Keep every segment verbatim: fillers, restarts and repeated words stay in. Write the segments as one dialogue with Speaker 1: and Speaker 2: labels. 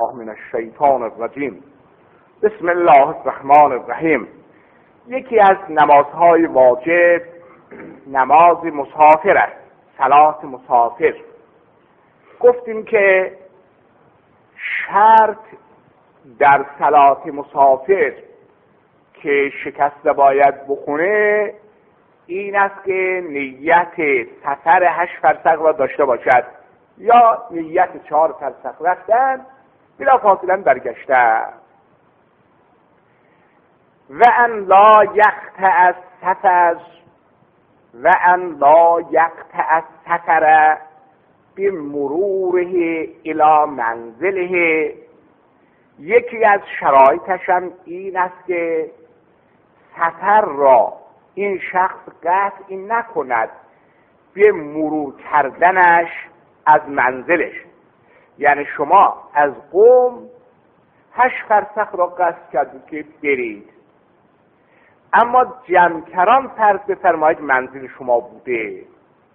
Speaker 1: من الشیطان الرجیم. بسم الله الرحمن الرحیم. یکی از نمازهای واجب نماز مسافر است، صلات مسافر. گفتیم که شرط در صلات مسافر که شکسته باید بخونه این است که نیت سفر هشت فرسخ را داشته باشد یا نیت چهار فرسخ رفتن بلا فاصله برگشته. و ان لا یقطع السفر و ان لا یقطع السفر بمروره الی منزله. یکی از شرایطش هم این است که سفر را این شخص قطع نکند به مرور کردنش از منزلش. یعنی شما از قم هشت فرسخ را قصد کردید که برید، اما جمکران فرض بفرمایید منزل شما بوده.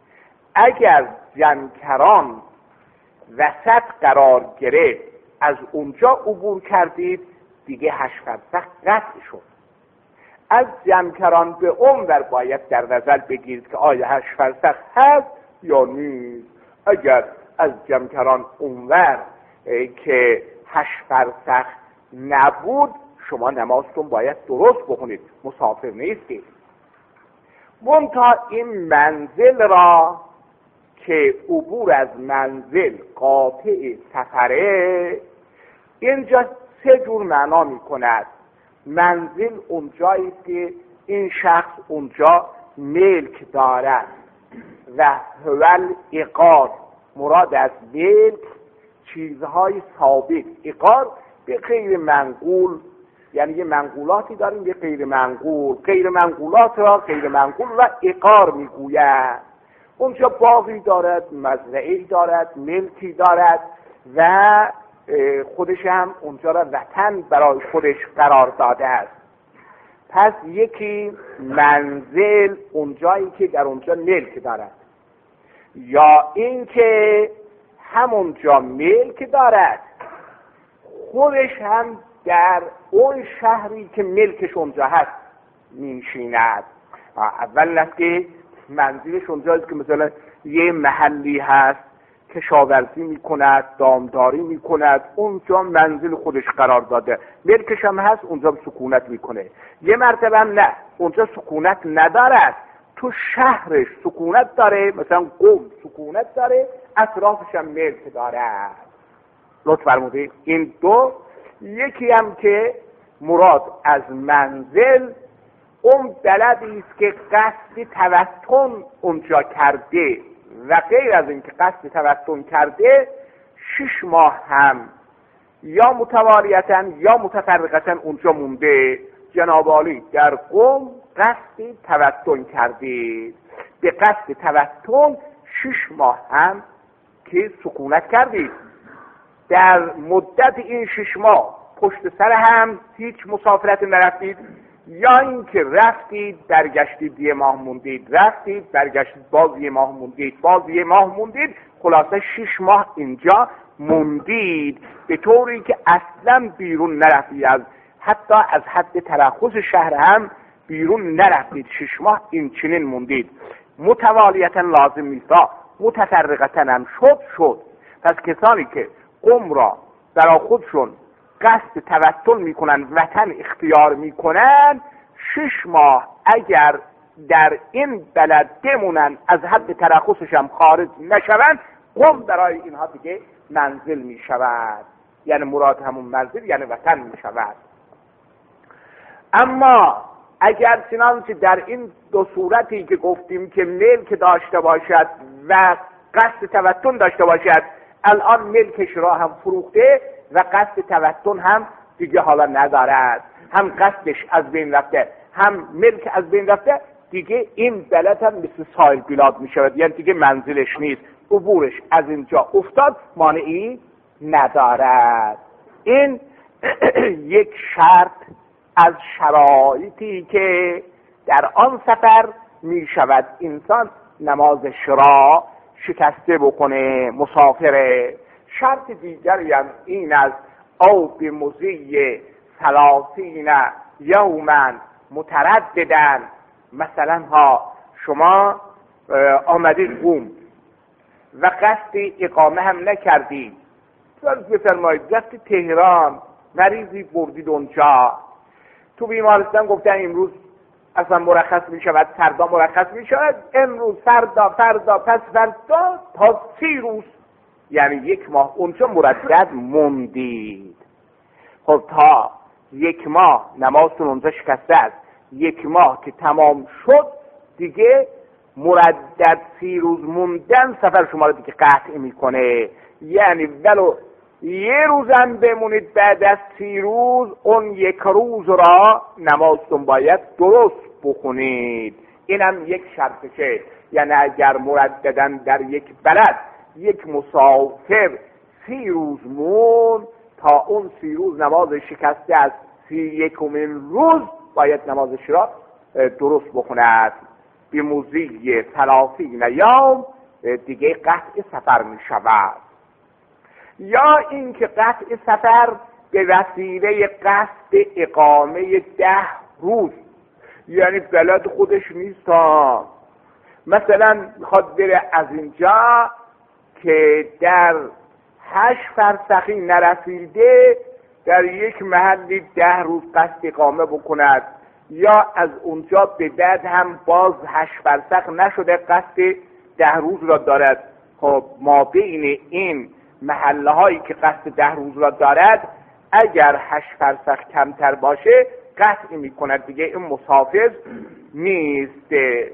Speaker 1: اگر جمکران وسط قرار گرفت از اونجا عبور کردید دیگه هشت فرسخ قطع شد. از جمکران به اونور باید در نظر بگیرید که آیا هشت فرسخ هست یا نیست. اگر از جمکران اونور که هشت فرسخ نبود شما نمازتون باید درست بخونید، مسافر نیستید. منتها این منزل را که عبور از منزل قاطع سفره، اینجا سه جور معنا می کند. منزل اونجایی که این شخص اونجا ملک دارد و هول اقار، مراد از ملک چیزهای ثابت. اقار به غیر منقول، یعنی یه منقولاتی داریم یه غیر منقول، غیر منقولات را غیر منقول و اقار میگوید. اونجا باغی دارد، مزرعه‌ای دارد، ملکی دارد و خودش هم اونجا را وطن برای خودش قرار داده است. پس یکی منزل اونجایی که در اونجا ملک دارد، یا اینکه همونجا ملک دارد خودش هم در اون شهری که ملکش اونجا هست میشیند. اول است که منزلش اونجاست که مثلا یه محلی هست کشاورزی میکند، دامداری میکند، اونجا منزل خودش قرار داده، ملکش هم هست اونجا سکونت میکنه. یه مرتبه هم نه، اونجا سکونت ندارد، تو شهرش سکونت داره، مثلا قم سکونت داره، اطرافش هم ملک داره. لطف فرمودید. این دو. یکی هم که مراد از منزل اون بلدی است که قصد توطن اونجا کرده و غیر از این که قصد توطن کرده شش ماه هم یا متوالیتا یا متفرقتا اونجا مونده. جناب عالی در قم قصد توطن کرده، به قصد توطن شش ماه هم که سکونت کردید. در مدت این شش ماه پشت سر هم هیچ مسافرت نرفتید، یا اینکه رفتید برگشتید یه ماه موندید، رفتید برگشتید باز یه ماه موندید، باز یه ماه موندید، خلاصه شش ماه اینجا موندید، به طوری که اصلا بیرون نرفتید، از حتی از حد ترخص شهر هم بیرون نرفتید. شش ماه این چنین موندید. متوالیتا لازم نیست، متفرقتا هم شد شد. پس کسانی که قم را برای خودشون قصد توطن میکنن، وطن اختیار میکنن، شش ماه اگر در این بلد بمونن، از حد ترخصش هم خارج نشوند، قم برای اینها دیگه منزل میشود، یعنی مراد همون منزل یعنی وطن میشود. اما اگر چنانچه در این دو صورتی که گفتیم که ملک داشته باشد و قصد توطن داشته باشد، الان ملکش را هم فروخته و قصد توطن هم دیگه حالا ندارد، هم قصدش از بین رفته هم ملک از بین رفته، دیگه این بلد هم مثل سایر بلاد می شود، یعنی دیگه منزلش نیست، عبورش از اینجا افتاد، مانعی ندارد. این یک شرط از شرایطی که در آن سفر می شود انسان نمازش را شکسته بکنه، مسافره. شرط دیگری هم این است او بمضی ثلاثین یوما مترددن. مثلا ها شما آمدید قم و قصد اقامه هم نکردید، فرض بفرمایید رفتید تهران، مریضی بردید اونجا، تو بیمارستان گفتن امروز اصلا مرخص می شود، فردا مرخص می شود، امروز فردا فردا پس فردا تا سی روز، یعنی یک ماه اونجا مردد موندید. خب تا یک ماه نمازتون اونجا شکسته است، یک ماه که تمام شد دیگه مردد سی روز موندن سفر شما رو دیگه قطع میکنه. یعنی ولو یه روزم بمونید بعد از سی روز، اون یک روز را نمازتون باید درست بخونید. اینم یک شرطشه. یعنی اگر مرددن در یک بلد یک مسافر سی روز مون، تا اون سی روز نماز شکسته از سی یکمین روز باید نمازش را درست بخوند. بی موزی ثلاثین یوم دیگه قطع سفر می شود. یا اینکه قطع سفر به وسیله قصد اقامه ده روز، یعنی بلد خودش نیست، مثلا میخواد بره از اینجا که در هشت فرسخی نرسیده در یک محلی ده روز قصد اقامه بکند، یا از اونجا به بعد هم باز هشت فرسخ نشده قصد ده روز را دارد. خب ما بین این محله هایی که قصد ده روز را دارد اگر هشت فرسخ کمتر باشه قطع می کند دیگه این مسافر نیست.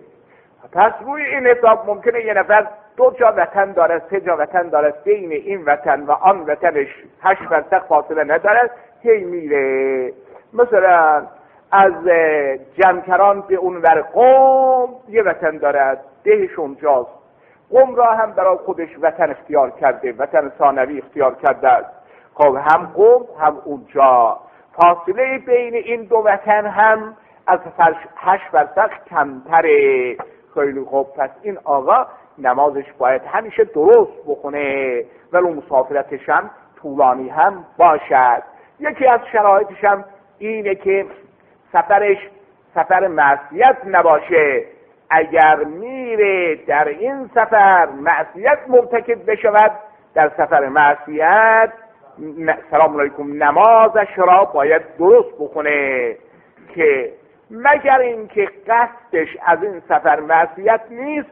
Speaker 1: پس روی این حساب ممکنه یه نفر دو جا وطن داره، سه جا وطن داره، بین این وطن و آن وطنش هشت فرسخ فاصله ندارد، هی میره. مثلا از جمکران به اون ور قم یه وطن دارد، دهش اونجاست، قم را هم برای خودش وطن اختیار کرده، وطن ثانوی اختیار کرده است. خب هم قم هم اونجا، فاصله بین این دو وطن هم از هشت فرسخ کمتره. خیلی خوب، پس این آقا نمازش باید همیشه درست بخونه ولو مسافرتش هم طولانی هم باشد. یکی از شرایطش هم اینه که سفرش سفر معصیت نباشه. اگر میره در این سفر معصیت مرتکب بشود، در سفر معصیت سلام علیکم نمازش را باید درست بخونه، که مگر اینکه قصدش از این سفر معصیت نیست،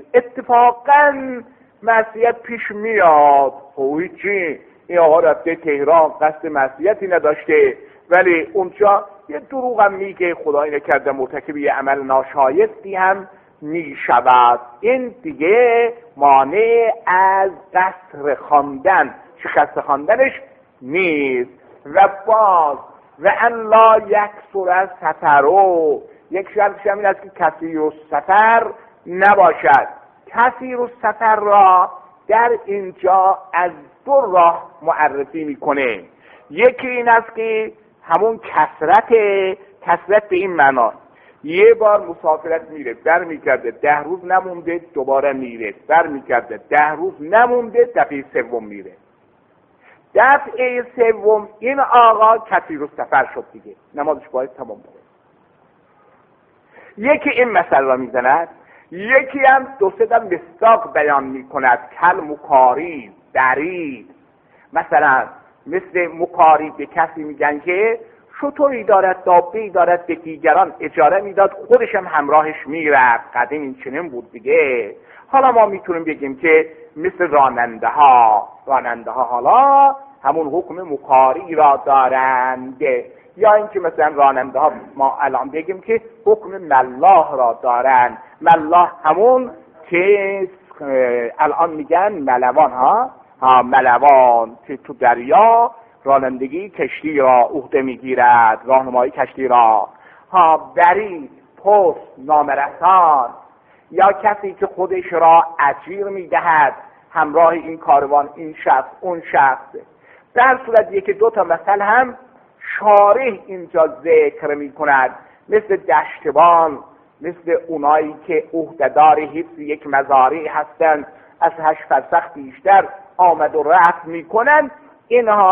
Speaker 1: اتفاقا معصیت پیش میاد. خب چی؟ این آقا رفته تهران قصد معصیتی نداشته، ولی اونجا یه دروغ هم میگه، خدایی نکرده مرتکب یه عمل ناشایستی هم میشود. این دیگه مانع از قصر خواندن، شکست خواندنش نیست. و باز و ان لا یکثر سفرو، یک شرطش هم این است که کثیر السفر نباشد. کثیر السفر را در اینجا از دو راه معرفی میکنه. یکی این است که همون کثرت، کثرت به این معنا یه بار مسافرت میره بر میگرده، ده روز نمونده دوباره میره، بر میگرده ده روز نمونده دفعه سوم میره. دفعه سوم این آقا کثیر السفر شد دیگه، نمازش باید تمام بکنه. یکی این مسئله را میزند، یکی هم دو سه تا مصداق بیان میکند. کل مکاری برید، مثلا مثل مکاری به کسی میگن که شطوری دارد، دابه‌ای دارد، به دیگران اجاره میداد، خودش هم همراهش میرفت. قدیم این چنین بود دیگه. حالا ما میتونیم بگیم که مثل راننده ها راننده ها حالا همون حکم مکاری را دارند، یا اینکه مثلا راننده ها ما الان بگیم که حکم ملاح را دارند. ملاح همون که الان میگن ملوان ها ها ملوان که تو دریا رانندگی کشتی را عهده میگیرد، راهنمایی کشتی را. ها برید، پست، نامرسان، یا کسی که خودش را اجیر میدهد همراه این کاروان، این شخص اون شخص. در صورت یکی دو تا مثل هم شارح اینجا ذکر میکند، مثل دشتبان، مثل اونایی که عهده‌دار حفظ یک مزارع هستند، از هشت فرسخ بیشتر آمد و رفت میکنن. اینها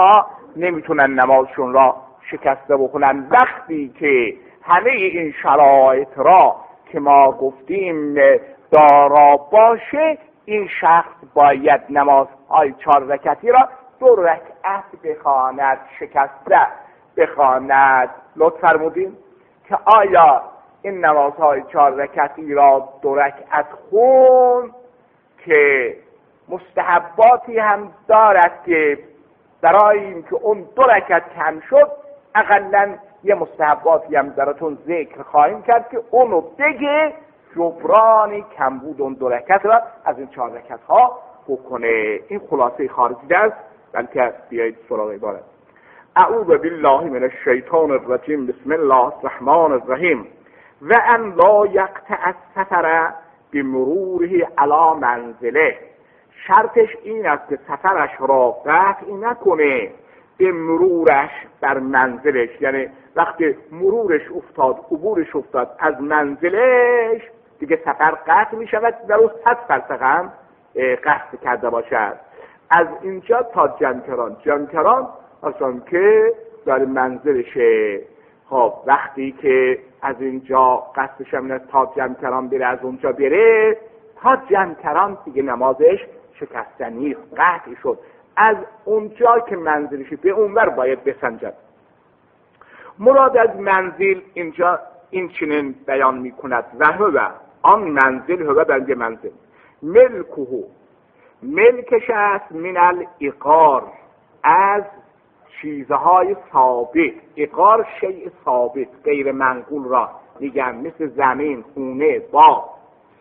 Speaker 1: نمیتونن نمازشون را شکسته بکنن. وقتی که همه این شرایط را که ما گفتیم دارا باشه، این شخص باید نمازهای چهار رکعتی را دو رکعت بخواند، شکسته بخواند. لطف فرمودین که آیا این نمازهای چهار رکعتی را دو رکعت خون که مستحباتی هم دارد که برای اینکه اون دو رکعت کم شد اقلاً یه مستحباتی هم براتون ذکر خواهیم کرد که اونو بگه جبران کمبود اون دو رکعت را از این چهار رکعت ها بکنه. این خلاصه خارجی است، بلکه بیایید سراغ عبارت. اعوذ بالله من الشیطان الرجیم، بسم الله الرحمن الرحیم. و ان لا یقطع السفر بمروره علی منزله. شرطش این است که سفرش را قطع نکنه به مرورش بر منزلش، یعنی وقتی مرورش افتاد، عبورش افتاد از منزلش، دیگه سفر قطع می شود ولو صد فرسخ هم قصد کرده باشد. از اینجا تا جنکران، جنکران اصلا که در منزلشه. خب وقتی که از اینجا قصدش هم تا جنکران بره، از اونجا بره تا جنکران دیگه نمازش شکسته نیست، قطع شد. از اونجا که منزلشه به اونور باید بسنجد. مراد از منزل اینجا این چنین بیان می کند: و هو، آن منزل، هو بنده منزل، ملکه، ملکش است، من الاقار، از چیزهای ثابت. اقار شیء ثابت، غیر منقول را میگن، مثل زمین، خونه، باغ.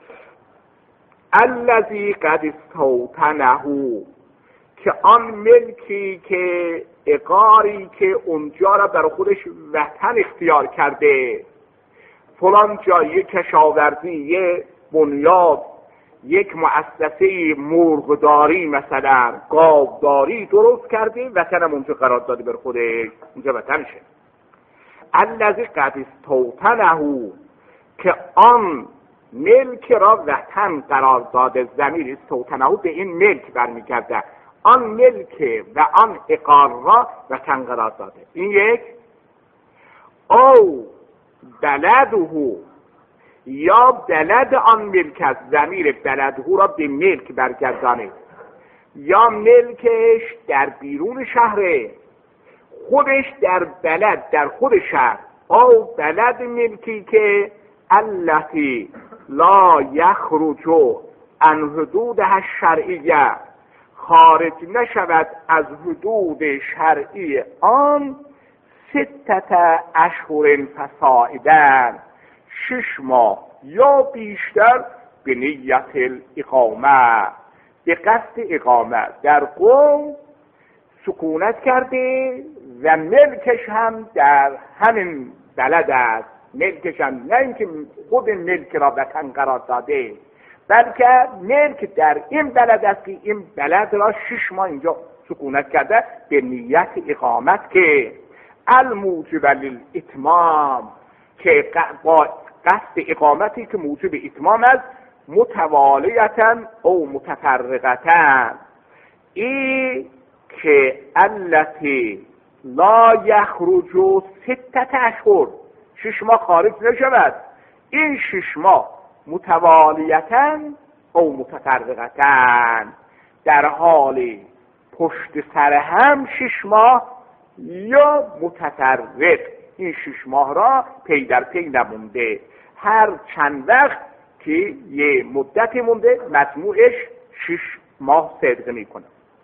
Speaker 1: الذی قد استوطنه، که آن ملکی که اقاری که اونجا را برای خودش وطن اختیار کرده، فلان جای کشاورزی، یه بنیاد، یک مؤسسه مرغداری، مثلا گاوداری درست کرده، وطنم اونجا قرار داده بر خودش، اونجا وطنشه. الذی قد استوطنه، که آن ملک را وطن قرار داده. ضمیر استوطنه به این ملک برمیگرده، آن ملک و آن اقار را وطن قرار داده. این یک. او بلده، یا بلد آن ملک از ضمیر بلده را به ملک برگردانه، یا ملکش در بیرون شهره، خودش در بلد، در خود شهر. او بلد ملکی که التی لا یخرج عن حدودها الشرعیه، خارج نشود از حدود شرعی آن، ستت اشهر فصاعدا، شش ماه یا بیشتر، به نیت الاقامه، به قصد اقامه در قوم سکونت کرده و ملکش هم در همین بلد است. ملکش هم نه اینکه خود ملک را وطن قرار داده، بلکه ملک در این بلد است که این بلد را شش ماه اینجا سکونت کرده به نیت اقامت، که الموجب للاتمام، که با قصد اقامتی که موجب اتمام است، متوالیتا او متفرقتا. ای که التی لا یخرج ستت اشهر، شش ماه خارج نشود، این شش ماه متوالیتا او متفرقتا، در حال پشت سر هم شش ماه یا متفرق، این شش ماه را پی در پی نمونده، هر چند وقت که یه مدتی مونده مجموعش شش ماه صدق میکنه.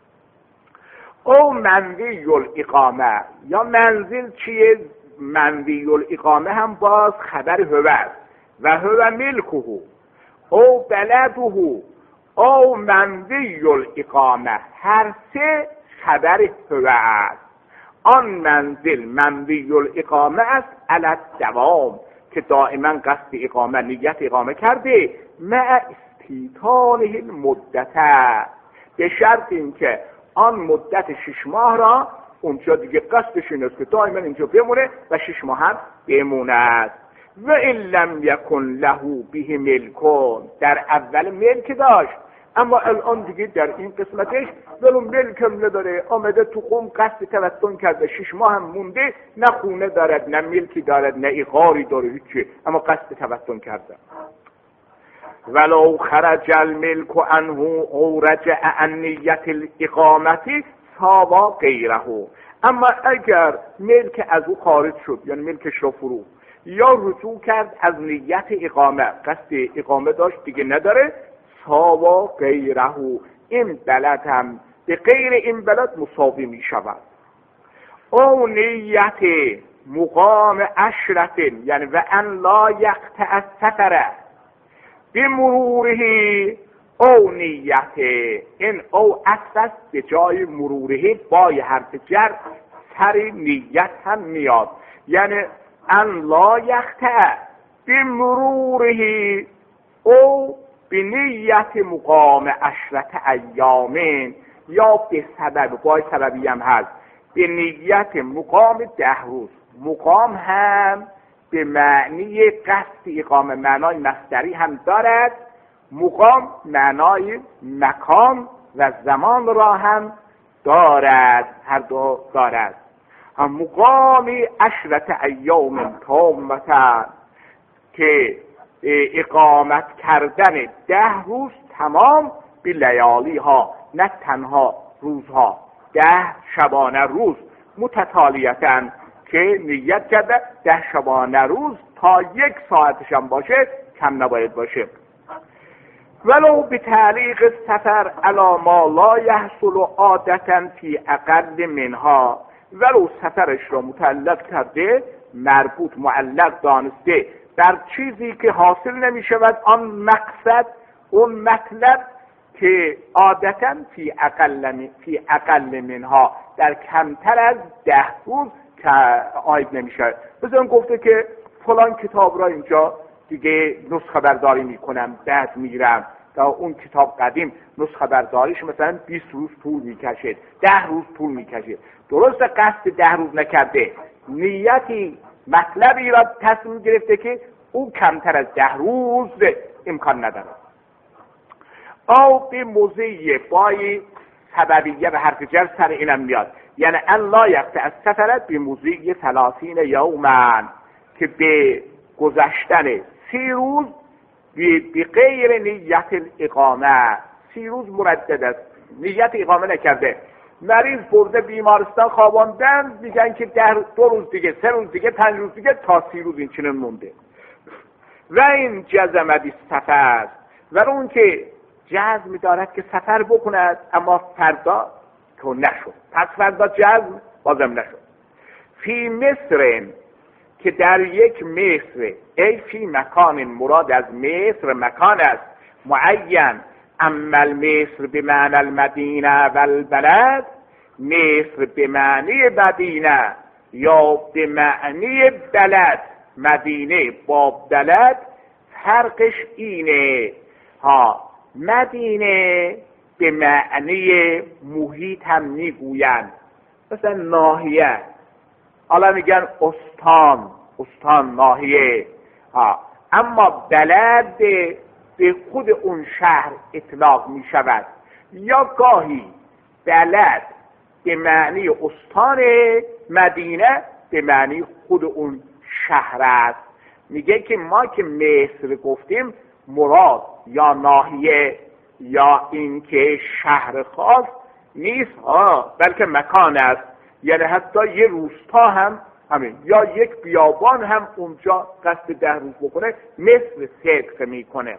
Speaker 1: او منزل الاقامه، یا منزل چیه؟ منزل الاقامه هم باز خبر هو است، و هو ملکه او بلده او منزل الاقامه، هر سه خبر هو است. آن منزل منزل الاقامه است، علی الدوام، که دائما قصد اقامه، نیت اقامه کرده، مع استیطانه المدته، به شرط اینکه آن مدت شش ماه را اونجا دیگه قصدش این است که دائما اینجا بمونه و شش ماه هم بموند. و این لم یکن له به ملکون، در اول ملک داشت اما الان دیگه در این قسمتش ولو ملکم نداره، آمده تو قوم قصد تبتن کرده، شش ماه هم مونده، نه خونه دارد نه ملکی دارد نه ایقاری داره هیچی، اما قصد تبتن کرده. ولو خرج الملک عنه او رجع عن نیت الاقامتی ساوا غیره. اما اگر ملک از او خارج شد، یعنی ملکش را فروخت یا رجوع کرد از نیت اقامه، قصد اقامه داشت دیگه نداره، ساوا غیره، این بلد هم به غیر این بلد مساوی می شود. او نیت مقام عشرت، یعنی و ان لا یقطع السفر بمروره، او نیت، این او اصل به جای مروره با حرف جر سر نیت هم میاد، یعنی ان لا یقطع بمروره او به نیت مقام عشرت ایامین، یا به سبب، با سببی هم هست، به نیت مقام ده روز. مقام هم به معنی قصد اقامه معنای مصدری هم دارد، مقام معنای مکان و زمان را هم دارد، هر دو دارد. هم مقامی عشرت ایام تامتا، که اقامت کردن ده روز تمام به لیالی ها، نه تنها روزها، ده شبانه روز متتالیتاً که نیت کرده ده شبانه روز تا یک ساعتش هم باشه کم نباید باشه. ولو به تعلیق سفر علی ما لا یحصل عادتا فی اقل منها، ولو سفرش را متعلق کرده، مربوط معلق دانسته در چیزی که حاصل نمی شود آن مقصد، اون مطلب که عادتا فی اقل فی اقل منها، در کمتر از ده روز که آید نمی شود. مثلا گفته که فلان کتاب را اینجا دیگه نسخه برداری می کنم، بعد میرم تا اون کتاب قدیم نسخه برداریش مثلا بیست روز طول میکشه، ده روز طول میکشه. درست قصد ده روز نکرده، نیتی مطلبی را تصمیم گرفته که او کمتر از ده روز امکان نداره. او به موضعی بای سببیه به حرف جر سر اینم میاد، یعنی ان لا یقطع از سفرت به موضعی ثلاثین یومن، که به گذشتن سی روز به غیر نیت الاقامه، سی روز مردد است، نیت اقامه نکرده، مریض برده بیمارستان خواباندن، میگن که در دو روز دیگه، سه روز دیگه، پنج روز دیگه، تا سی روز این چنین مونده. و این جزمدی سفر، و اون که جزم دارد که سفر بکند اما فردا که نشد، پس فردا جزم بازم نشد. فی مصر، که در یک مصر، ای فی مکان، مراد از مصر مکان است، معین، اما المصر به معنی المدینه و البلد، مصر به معنی مدینه یا به معنی بلد، مدینه با بلد فرقش اینه ها. مدینه به معنی محیط هم میگویند، مثلا ناحیه، حالا میگن استان، استان ناحیه ها. اما بلد به خود اون شهر اطلاق می شود، یا گاهی بلد به معنی استان، مدینه به معنی خود اون شهر است. میگه که ما که مصر گفتیم مراد یا ناحیه یا اینکه شهر خاص نیست ها، بلکه مکان است، یعنی حتی یه روستا هم همین، یا یک بیابان هم اونجا قصد ده روز بکنه مثل صدق میکنه.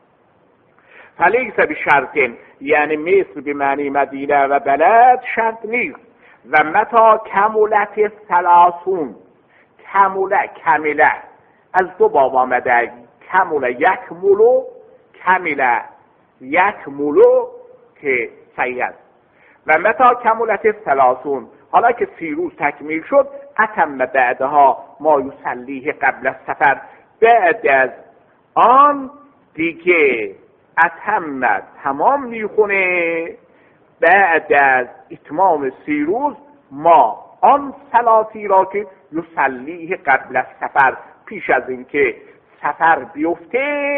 Speaker 1: فلیس به شرطین، یعنی مصر به معنی مدینه و بلد شرط نیست. و متا کمولت ثلاثون، کموله کمله از دو باب آمده، کموله یک مولو، کمله یک مولو که صحیح است. و متا کمولت ثلاثون، حالا که سی روز تکمیل شد، اتم بعدها ما یصلیه قبل السفر، بعد از آن دیگه اتم تمام میخونه، بعد از اتمام سی روز ما آن صلاتی را که یصلیه قبل السفر، پیش از اینکه سفر بیفته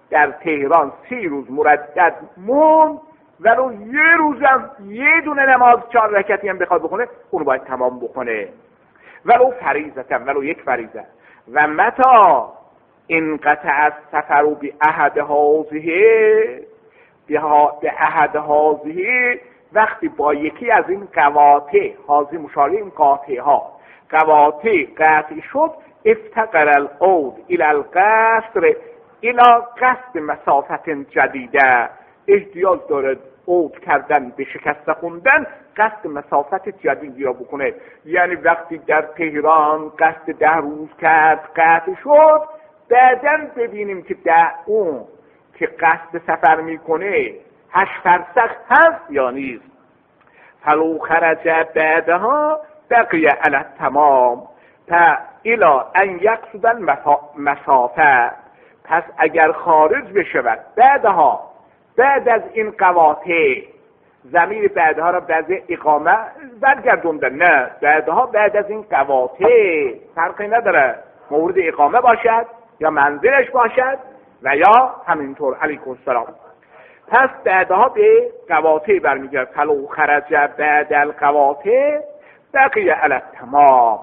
Speaker 1: در تهران سی روز مردد موند، ولو یه روزم یه دونه نماز چهار رکعتی هم بخواد بخونه اون باید تمام بخونه، ولو فریضه، ولو یک فریضه. و متا انقطع السفر به احد هذه به احد هذه، وقتی با یکی از این قواطع، هذه مشاره این قاطع ها، قواطع قطع شد، افتقر العود الى القصر الى قصد مسافت جدیده، احتیاج داره عود کردن به شکست خوندن، قصد مسافت جدیدی را بکنه. یعنی وقتی در تهران قصد ده روز کرد قطع شد، بعداً ببینیم که در اون که قصد سفر میکنه هشت فرسخ هست یا نیست. فلو خرج بعدها بقی علی التمام تا الی ان یقصد المسافه، پس اگر خارج بشود بعدها، بعد از این قواطع، ضمیر بعدها را بعد اقامه برگردوندن، نه بعدها بعد از این قواطع فرقی نداره، مورد اقامه باشد یا منزلش باشد و یا همینطور. علیکم السلام. پس بعدها به قواطع برمیگرد. فلو خرج بعد القواطع بقی علی التمام،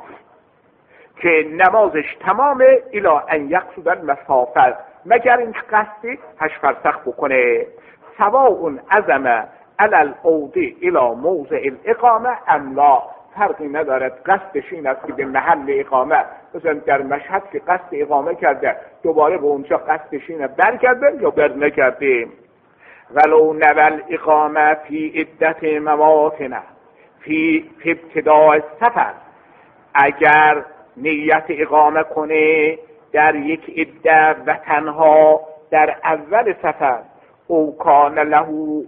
Speaker 1: که نمازش تمامه، الی ان یقصد المسافه، مگر این قصدی هشت فرسخ بکنه. سواء عزم علی العود الی موضع الاقامه ام لا، فرقی ندارد قصدش این است که به محل اقامه، مثلا در مشهد که قصد اقامه کرده دوباره به اونجا قصدش اینه برگرده یا بر نکرده. ولو نول اقامه فی عدت مواطن فی ابتداء سفر، اگر نیت اقامه کنه در یک عده و تنها در اول سفر، او کان له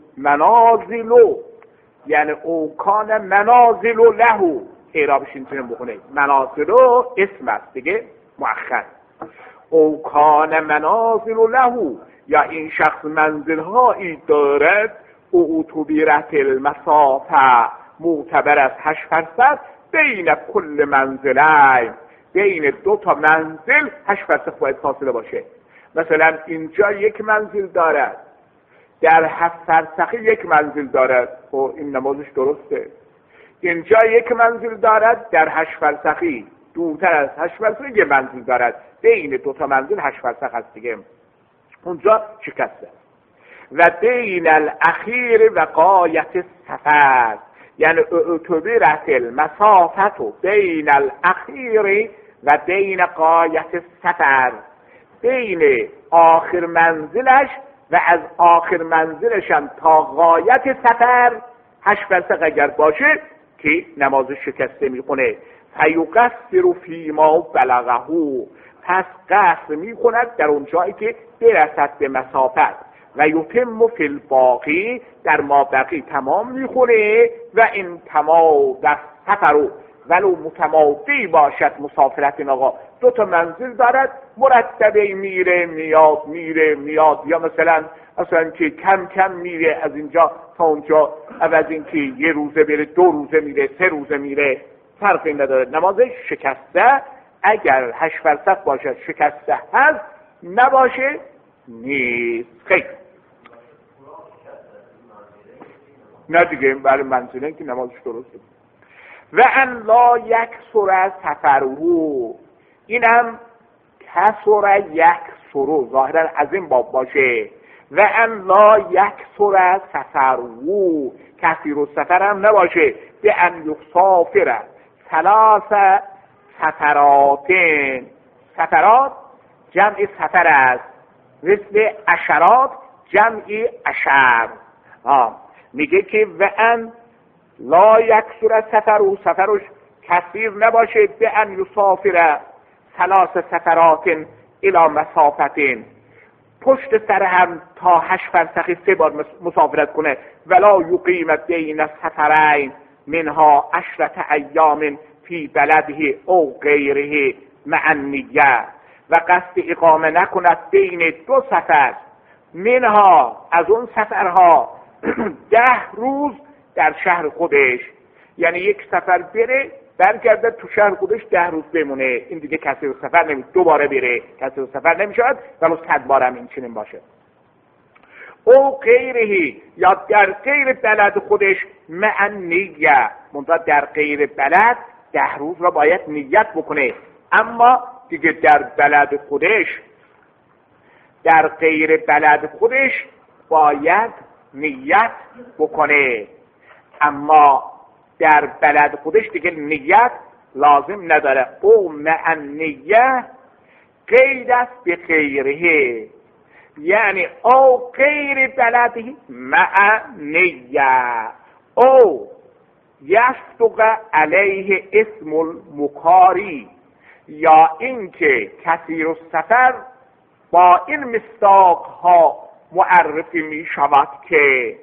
Speaker 1: منازل، یعنی او کان منازل له، اعرابش اینطوری بکنه، منازل اسم است دیگه مؤخر، او کان منازل له، یا این شخص منزل هایی دارد، او اعتبرت المسافه، معتبر از هشت فرسخ، بین کل منزلین، بین دو تا منزل هشت فرسخ باید فاصله باشه. مثلا اینجا یک منزل دارد، در هفت فرسخی یک منزل دارد، خب این نمازش درسته. اینجا یک منزل دارد، در هشت فرسخی دورتر از هشت فرسخی یک منزل دارد، بین دو تا منزل هشت فرسخ هست دیگه، اونجا شکسته. و بین الاخیر و غایت سفر، یعنی اعتبرت المسافت بین الاخیر و بین غایت سفر، بین آخر منزلش و از آخر منزلش هم تا غایت سفر هشت فرسخ اگر باشه که نماز شکسته میکنه. فیقصر فیما بلغه، پس قصر میکند در اون جایی که برسد به مسافت، و یتم فی الباقی، در ما بقی تمام میخونه. و این تمام در سفر، ولو متمادی باشد مسافرت این آقا، دو تا منزل دارد، مرتبه میره میاد میره میاد، یا مثلا اصلا که کم کم میره از اینجا تا اونجا، عوض این که یه روزه بره دو روزه میره سه روزه میره، فرقی نداره. نمازش شکسته، اگر هشت فرسخ باشد شکسته هست، نباشه نیست. خیلی نه دیگه، برای منزله که نمازش درسته. و ان لا یکسر سفره، اینم کسر یکسر ظاهرا از این باب باشه. و ان لا یکسر سفره، کثیر السفر هم نباشه. به ان یسافر ثلاث سفرات، سفرات جمع سفر است، مثل عشرات جمع عشر. میگه که و ان لا یکسر سفر، و سفرش کثیر نباشه. به ان یسافر ثلاث سفرات الی مسافتین، پشت سر هم تا هشت فرسخی سه بار مسافرت کنه. ولا یقیم بین السفرین منها عشرة ایام فی بلده او غیره مع النیه، و قصد اقامه نکند بین دو سفر، منها از اون سفرها ده روز در شهر خودش، یعنی یک سفر بره برگرده تو شهر خودش ده روز بمونه، این دیگه کسی رو سفر نمی دوباره بره، کسی رو سفر نمیشود و مستدبارم این چنین باشه. او غیرهی، یا در غیر بلد خودش مع نیه، منتها در غیر بلد ده روز را باید نیت بکنه، اما دیگه در بلد خودش در غیر بلد خودش باید نیت بکنه، اما در بلد خودش دیگه نیت لازم نداره. او مع نیه قید است به غیره، یعنی او غیر بلدی مع نیه او یصدق علیه اسم المکاری، یا اینکه کثیر السفر با این مصداق ها معرفی می شود که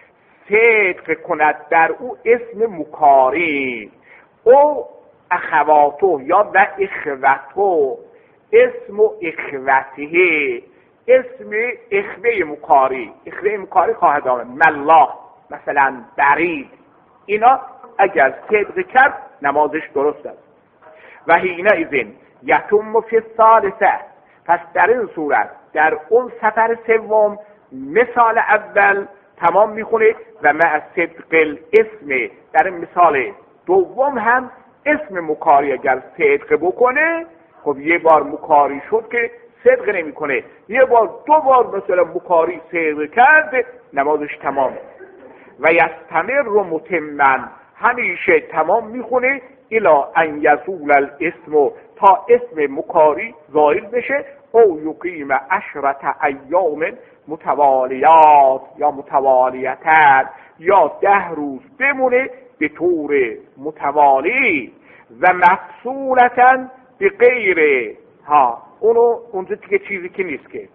Speaker 1: صدق کند در او اسم مکاری، او اخواتو یا و اخوتو، اسم اخوته، اسم اخوه مکاری، اخوه مکاری خواهد آمد ملا مثلا برید، اینا اگر صدق کرد نمازش درست است. و هینه ایزین یتم فی الثالثه، پس در این صورت در اون سفر سوم مثال اول تمام میخونه و مع صدق الاسم، در این مثال دوم هم اسم مکاری اگر صدق بکنه، خب یه بار مکاری شد که صدق نمی کنه، یه بار دو بار مثلا مکاری صدق کرد نمازش تمام. و یستمر رو متمن، همیشه تمام میخونه الا ان یزول الاسم، تا اسم مکاری زائل بشه، او یقیم عشرت ایام متوالیات یا متوالیتن، یا ده روز بمونه به طور متوالی، و مفصولتن به غیر ها، اونو اونجا دیگه چیزی که نیست که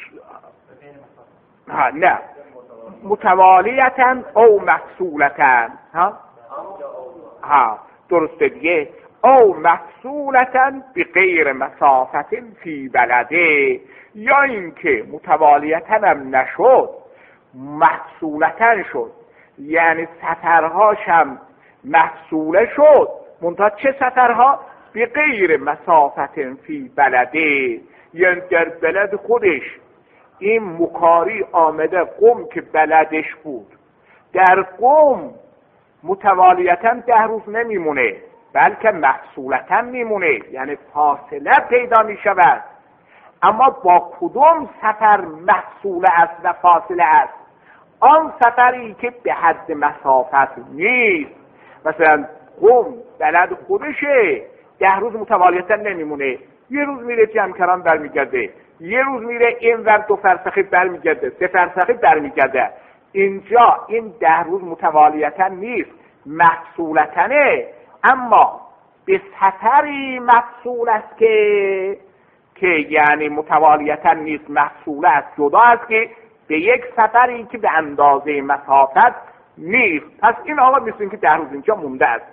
Speaker 1: ها نه متوالیتن او مفصولتن ها ها درسته دیگه، او مفصولتن به غیر مسافت فی بلده، یا اینکه متوالیتن هم نشد مفصولتن شد، یعنی سفرهاشم مفصوله شد، منتها چه سفرها؟ به غیر مسافت فی بلده، یعنی در بلد خودش این مکاری آمده قم که بلدش بود، در قم متوالیتاً ده روز نمیمونه بلکه مفصولتاً میمونه، یعنی فاصله پیدا میشود. اما با کدوم سفر مفصوله است و فاصله است؟ آن سفری که به حد مسافت نیست، مثلا قم بلد خودشه ده روز متوالیتاً نمیمونه، یه روز میره جمکران برمیگرده، یه روز میره این ور دو فرسخی برمیگرده، سه فرسخی برمیگرده. اینجا این ده روز متوالیتاً نیست، مفصولتنه، اما به سفری مفصول است که که یعنی متوالیتاً نیست، مفصول است، جدا است که به یک سفری که به اندازه مسافت نیست. پس این آقا مثل که ده روز اینجا مونده است.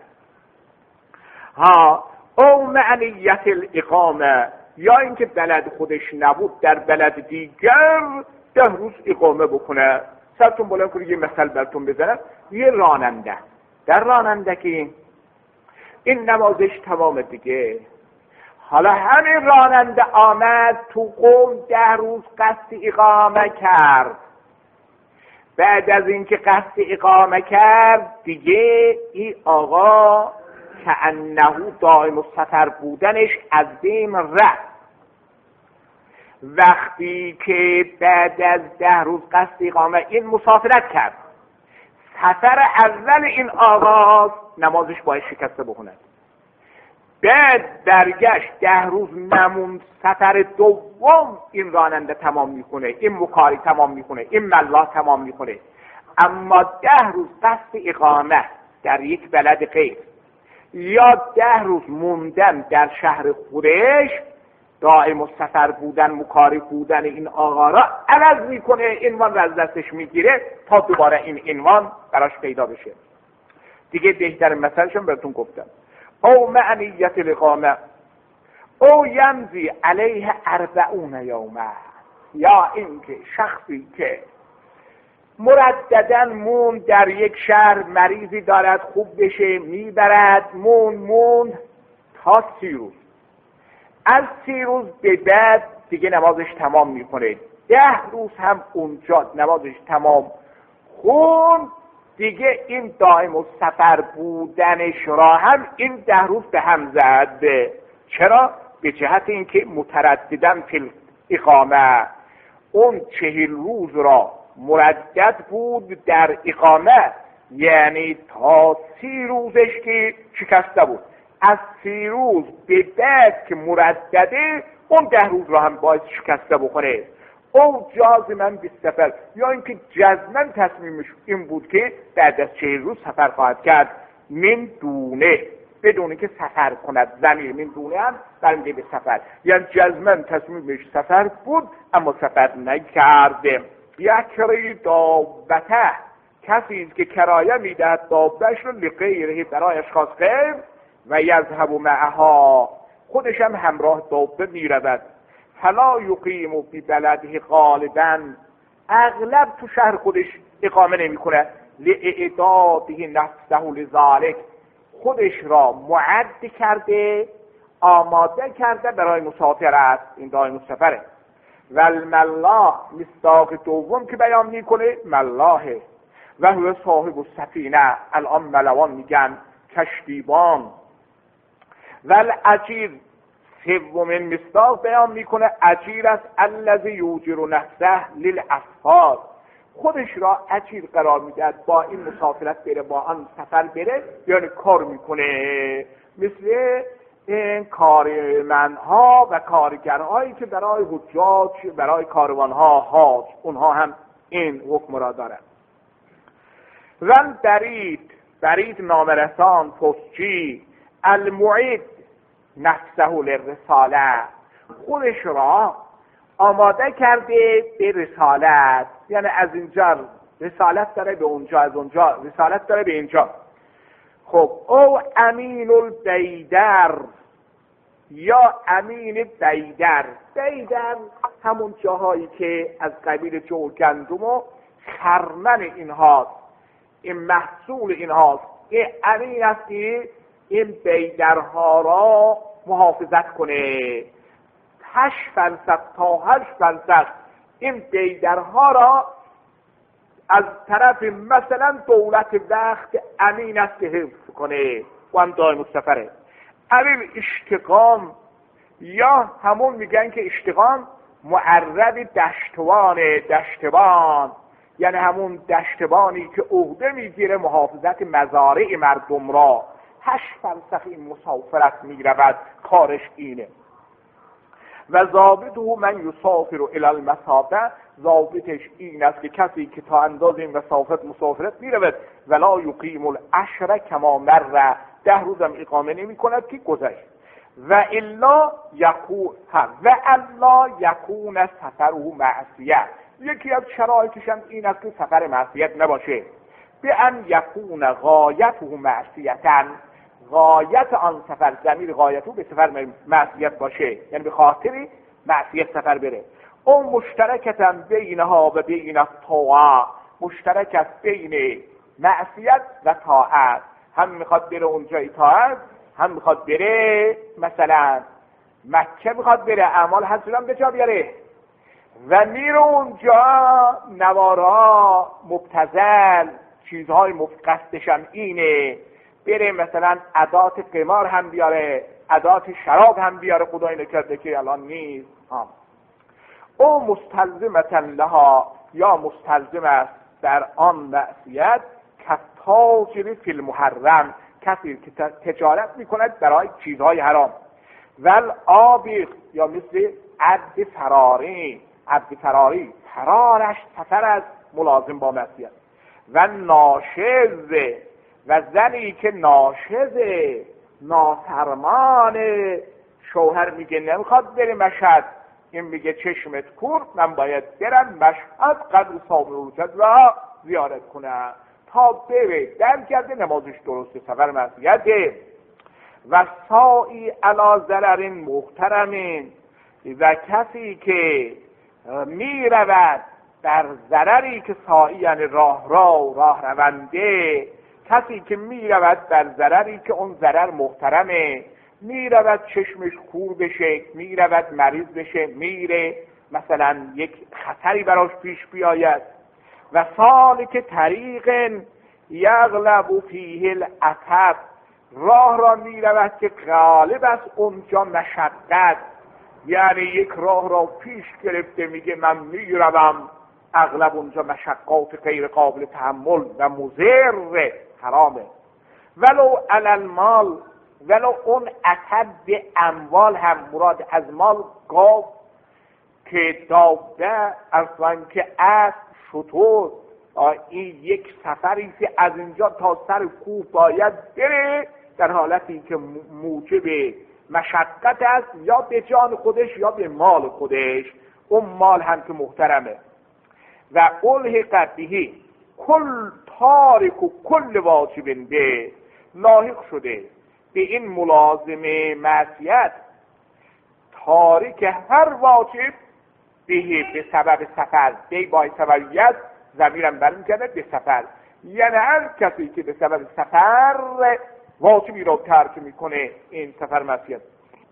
Speaker 1: ها او معنیت الاقامه، یا اینکه بلد خودش نبود در بلد دیگر ده روز اقامه بکنه. سرتون بلند کنید یه مثل براتون بزنم. یه راننده در راننده که این نمازش تمام دیگه، حالا همین راننده آمد تو قم ده روز قصد اقامه کرد، بعد از اینکه قصد اقامه کرد دیگه این آقا که انه دائم السفر بودنش از بین رفت. وقتی که بعد از ده روز قصد اقامه این مسافرت کرد، سفر اول این آغاز نمازش باید شکسته بکند، بعد برگشت ده روز نموند، سفر دوم این راننده تمام میکنه، این مکاری تمام میکنه، این ملا تمام میکنه. اما ده روز قصد اقامه در یک بلد غیر یا ده روز موندن در شهر خودش، دائم السفر بودن، مکاری بودن این آقا را عوض میکنه، عنوان را از دستش میگیره تا دوباره این عنوان براش پیدا بشه. دیگه بهتر مثلشون براتون گفتم. او معنیت الاقامه او یمضی علیه اربعون یومه، یا اینکه شخصی که مرددن مون در یک شهر، مریضی دارد خوب بشه میبرد، مون مون تا سی روز. از سی روز به بعد دیگه نمازش تمام میکنه. ده روز هم اونجا نمازش تمام خون، دیگه این دائم و سفر بودنش را هم این ده روز به هم زد. چرا؟ به جهت اینکه مترددن فی اقامه، اون چهل روز را مردد بود در اقامه، یعنی تا سی روزش که شکسته بود. از سی روز به بعد که مردده اون ده روز را هم باید شکسته بکنه. او جازمن به سفر، یا اینکه جزمن تصمیمش این بود که بعد از چهل روز سفر خواهد کرد، من دونه، بدون که سفر کند. ضمیر من دونه هم برمیگه به سفر، یعنی جزمن تصمیمش سفر بود اما سفر نکرده. یکری دابته، کسی که کرایه میدهد دابهش رو لغیره، برای اشخاص غیر، و یذهب معها، خودش هم همراه دابه میرود. فلا یقیم فی بلده غالبا، اغلب تو شهر خودش اقامه نمی کنه. لاعداده نفسه لذالک، خودش را معد کرده، آماده کرده برای مسافرت، این دائم سفره. و الملا، مصداق دوم که بیان میکنه ملاحه، و هو صاحب السفینه، الان ملوان میگن کشتیبان. و الاجیر، سومین مصداق بیان میکنه اجیر است، الذی یوجر نفسه للاسفار، خودش را اجیر قرار میده، با این مسافرت بره، با آن سفر بره، یعنی کار میکنه، مثل این کارمندها و کارگرهایی که برای حجاج، برای کاروانها حاج، اونها هم این حکم را دارند. و برید، برید نامرسان، پستچی، المعید نفسه للرساله، خودش را آماده کرده به رسالت، یعنی از اینجا رسالت داره به اونجا، از اونجا رسالت داره به اینجا. خب او امین البیدر، یا امین بیدر. بیدر همون جاهایی که از قبیل جو گندم و خرمن اینهاست، این محصول اینهاست. این امین است که این بیدرها را محافظت کنه. هشت فرسخ تا هشت فرسخ این بیدرها را از طرف مثلا دولت وقت امین است که حفظ کنه و هم دائم سفره. امین اشتقام، یا همون میگن که اشتقام معرب دشتوانه، دشتوان یعنی همون دشتوانی که عهده میگیره محافظت مزارع مردم را. هشت فرسخ این مسافرت میرود، کارش اینه. و ضابطه من یسافر الی المسافه، ضابطش این است که کسی که تا اندازه این مسافت مسافرت میرود، ولا یقیم العشر کما مر، ده روزم اقامه نمی کند که گذشت. و الا یکون و الا یکون سفره معصیه، یکی از شرایطش هم این است که سفر معصیت نباشه. به ان یکون غایته معصیتن، غایت آن سفر، ضمیر غایتو به سفر معصیت باشه، یعنی به خاطر معصیت سفر بره. او مشترکتا بینها و بین الطاعه، مشترک است بین معصیت و طاعت، هم میخواد بره اونجا اطاعت، هم میخواد بره مثلا مکه میخواد بره اعمال حج هم به جا بیاره، و میره اونجا نوارا مبتذل، چیزهای قصدش هم اینه، بره مثلا عدات قمار هم بیاره، عدات شراب هم بیاره، خدا اینو کرده که الان نیست. ها. او مستلزمتا لها، یا مستلزم است در آن معصیت، کتاجر فی المحرم، کسی که تجارت میکند برای چیزهای حرام. ول آبیق، یا مثل عبد فراری، عبد فراری فرارش سفر از ملازم با معصیت. و ناشز، و زنی که ناشزه، نافرمان، شوهر میگه نمیخواد بری مشهد، این میگه چشمت کور، من باید برم مشهد قدر صابر روزت را زیارت کنم، تا بره درگرده نمازش درسته، سفر معصیته. و سائی علی ضرر محترم، و کسی که میرود در ضرری که سائی یعنی راه را راه رونده، کسی که می رود در ضرری که اون ضرر محترمه، می رود چشمش کور بشه، می رود مریض بشه، میره مثلا یک خطری براش پیش بیاید. و سالک طریق یغلب فیه العطب، راه را می رود که غالب است اونجا مشقت، یعنی یک راه را پیش گرفته میگه من می روم، اغلب اونجا مشقات غیر قابل تحمل و مضر حرامه. ولو علی المال، ولو اون عطب به اموال هم مراد از مال گاو که دابه اصلا که اسب شطور، این یک سفری که از اینجا تا سر کوه باید بره، در حالتی که موجب مشقت است یا به جان خودش یا به مال خودش، اون مال هم که محترمه. و الحق به کل تارک و کل واجب به، لاحق شده به این ملازمه معصیت تارک هر واجب به به سبب سفر، به با سببیت ضمیرم برمی کرده به سفر، یعنی هر کسی که به سبب سفر واجبی را ترک میکنه این سفر معصیت.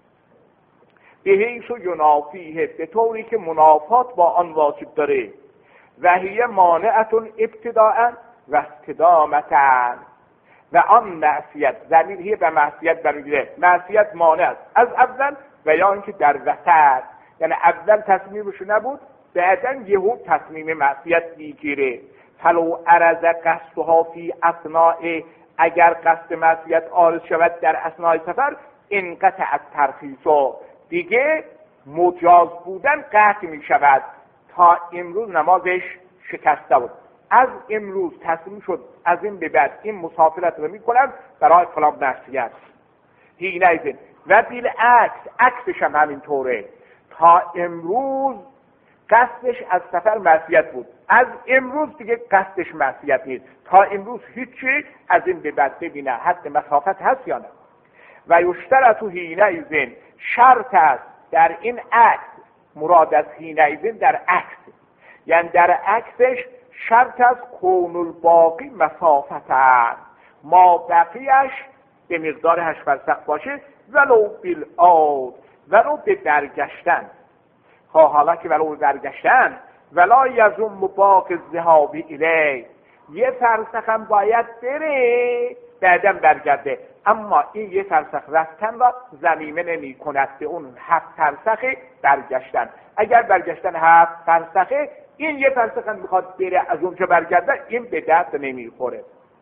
Speaker 1: به حیث و ینافیه، به طوری که منافات با آن واجب داره. و هی مانعتون ابتداء و استدامتا، و آن معصیت ضمیر هی به معصیت برمیگیره، معصیت مانع است از اول و یا اینکه در وسط، یعنی اول تصمیمش نبود بعداً یهو تصمیم معصیت میگیره. فلو عرض قصدها فی اثناء، اگر قصد معصیت عارض شود در اثناء سفر، انقطع الترخیص، دیگه مجاز بودن قطع می شود. تا امروز نمازش شکسته بود، از امروز تصمیم شد از این به بعد این مسافرت رو می کنم برای فلان معصیت. حینئذ و بالعکس، عکسش هم همینطوره، تا امروز قصدش از سفر معصیت بود، از امروز دیگه قصدش معصیت نیست، تا امروز هیچی، از این به بعد ببینه حد مسافت هست یا نه. و یشترط حینئذ، شرط است در این عکس، مراد از حینئذ در عکس، یعنی در عکسش شرط از کون الباقی مسافتن، ما بقیش به مقدار هشت فرسخ باشه، ولو بالعود، ولو به برگشتن. حالا که ولو به برگشتن، ولا یزم باقی الذهاب الیه، یه فرسخ هم باید بره بعدم برگرده، اما این یه فرسخ رفتن را ضمیمه نمی کند به اون هفت فرسخ برگشتن. اگر برگشتن هفت فرسخه، این یه فرسخ هم میخواد بره از اونجا برگرده، این به درد نمیخوره.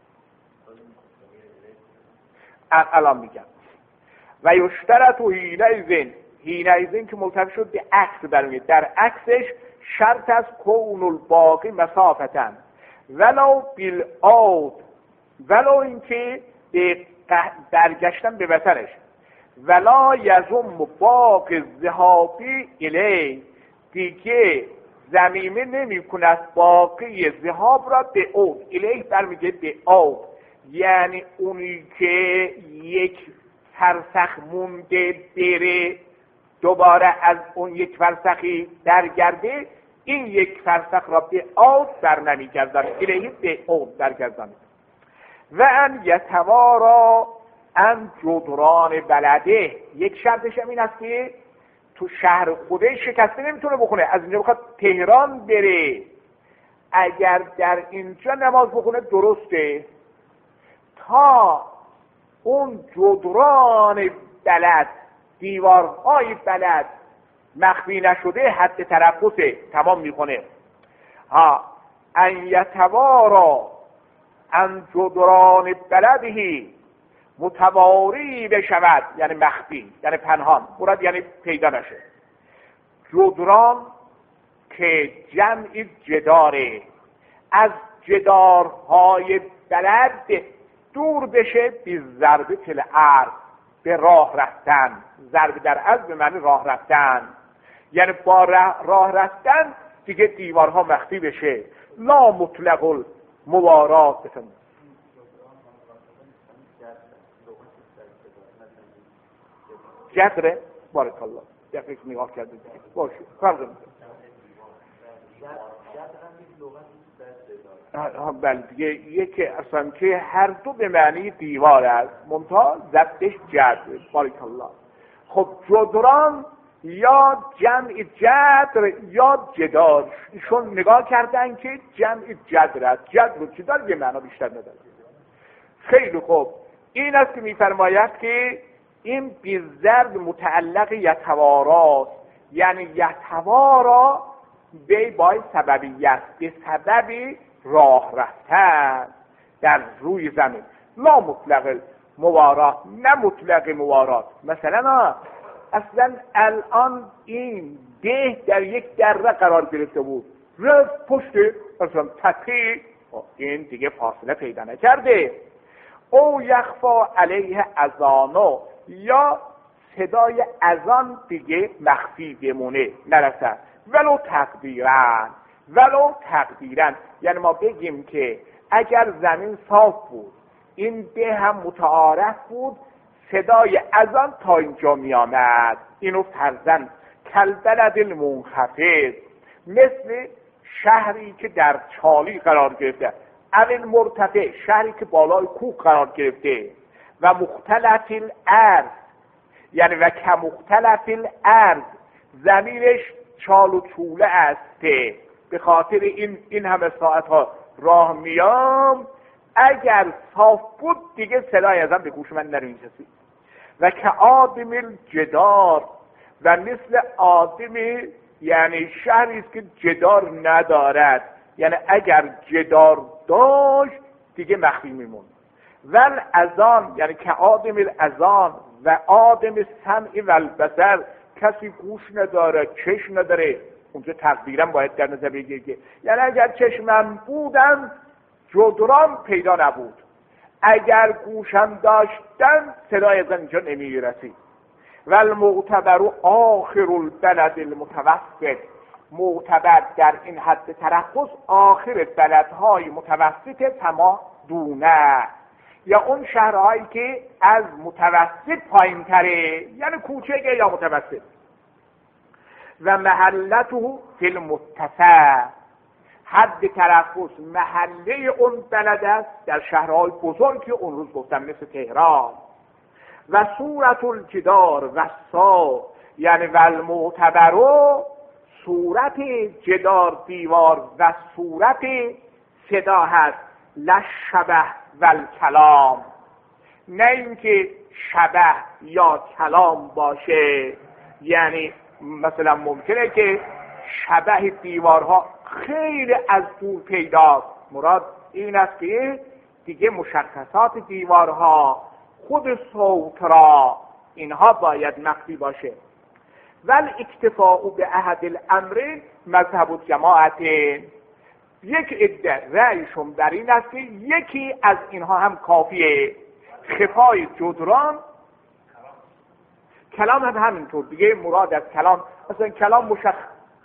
Speaker 1: الان میگم و یشترط حینئذ، حینئذ که ملتفت شد به عکس برمیاد، در عکسش شرط از کون الباقی مسافتن ولو بالعود، ولو اینکه به برگشتن به وطنش، ولا یزم باقی الذهابی الی، دیگه ضمیمه نمی کند باقی ذهاب را به عود، الیه برمیگه به عود، یعنی اونی که یک فرسخ مونده بره دوباره از اون یک فرسخی درگرده، این یک فرسخ را به عود بر نمیگردن، الیه به عود برگردن. و ان یتوارا ان جدران بلده، یک شرطش هم این است که تو شهر خوده شکسته نمیتونه بخونه، از اینجا بخواد تهران بره، اگر در اینجا نماز بخونه درسته، تا اون جدران بلد، دیوارهای بلد مخفی نشده حد ترقصه تمام میکنه. ها ان یتوارا ان جدران بلدهی، متواری بشود یعنی مخفی، یعنی پنهان، مراد یعنی پیدا نشه. جدران که جمع جداره، از جدارهای بلد دور بشه، بی ضرب فی الارض، به راه رفتن، ضرب در ارض به معنی راه رفتن، یعنی با راه رفتن دیگه دیوارها مخفی بشه. لا مطلق الموارات بسن جدره، بارک الله، یک نگاه کرده دیگه باشه فرق نمیکنه. بله دیگه یکی اصلا که هر دو به معنی دیوار است، منتها ضدش جدر. بارک الله. خب جدران یا جمع جدر یا جدار، ایشون نگاه کردن که جمع جدر است. جدر و جدار یه معنا بیشتر نداره. خیلی خوب. این است که میفرماید که این بی‌ضرب متعلق یتواراست، یعنی یتوارا به بای سببیت، به سبب راه رفتن در روی زمین، لا مطلق موارات، نه مطلق موارات. مثلا اصلا الان این ده در یک دره قرار گرفته بود، رفت پشت اصلا تپی، این دیگه فاصله پیدا نکرده. او یخفا علیه اذانو، یا صدای اذان دیگه مخفی بمونه نرسد. ولو تقدیرن، ولو تقدیرن یعنی ما بگیم که اگر زمین صاف بود، این ده هم متعارف بود، صدای اذان تا اینجا می آمد. اینو فرضاً کالبلد المنخفض، مثل شهری که در چالی قرار گرفته، اول مرتفع شهری که بالای کوه قرار گرفته، و مختلف الارض یعنی و که مختلف الارض، زمینش چال و چوله است، به خاطر این این همه ساعت ها راه میام، اگر صاف بود دیگه صدای ازم به گوش من نرسید. و که آدم الجدار، و مثل آدمی یعنی شهری است که جدار ندارد، یعنی اگر جدار داشت دیگه مخفی میمون. ول اذان یعنی که آدم الاذان، و آدم سمع و البصر، کسی گوش نداره، چشم نداره. اونجا تقدیرم باید در نظر بگیرید، یعنی اگر چشمم بودم جدران پیدا نبود، اگر گوشم داشتن صدای از اینجا نمی رسید. و المعتبر آخر البلد المتوسط، معتبر در این حد ترخص آخر بلدهای متوسط تما دونه، یا اون شهرهایی که از متوسط پایین تره، یعنی کوچکه یا متوسط. و محلته فی المتسع، حد ترخص محله اون بلد است در شهرهای بزرگ که اون روز گفتم، مثل تهران. و صورت الجدار و سا، یعنی و المعتبرو، صورت جدار دیوار و صورت صدا هست، لشبه و الکلام، نه اینکه شبه یا کلام باشه. یعنی مثلا ممکنه که شبه دیوارها خیلی از دور پیداست، مراد این است که دیگه مشخصات دیوارها، خود صوت را، اینها باید مخفی باشه. ول اکتفاء به احد الامر مذهب الجماعت، یک عده رأیشون بر این است که یکی از اینها هم کافیه. خفای جدران، کلام هم همینطور دیگه، مراد از کلام اصلا کلام مشخص،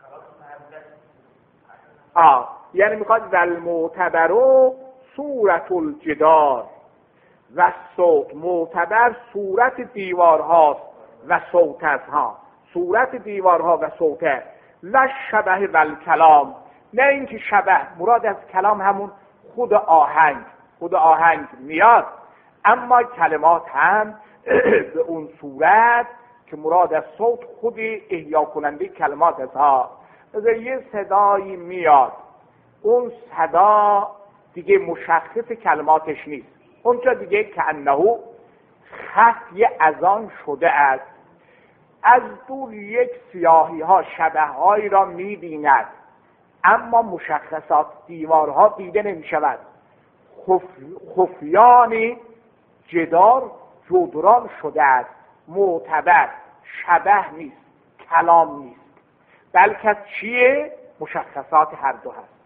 Speaker 1: آه یعنی میخواد ول معتبرو صورت الجدار و صوت، معتبر صورت دیوارها و صوت ها، صورت دیوارها و صوت. لشبه و الکلام، نه اینکه شبه، مراد از کلام همون خود آهنگ، خود آهنگ میاد، اما کلمات هم به اون صورت که مراد از صوت خود احیا کننده کلمات است ها. مثلا یه صدایی میاد، اون صدا دیگه مشخص کلماتش نیست، اونجا دیگه که انه خفی اذان شده است. از دور یک سیاهی ها شبه هایی را میبیند، اما مشخصات دیوارها دیده نمی شود. خف... خفیان جدار جدران شده است، معتبر، شبه نیست، کلام نیست، بلکه چیه؟ مشخصات هر دو هست.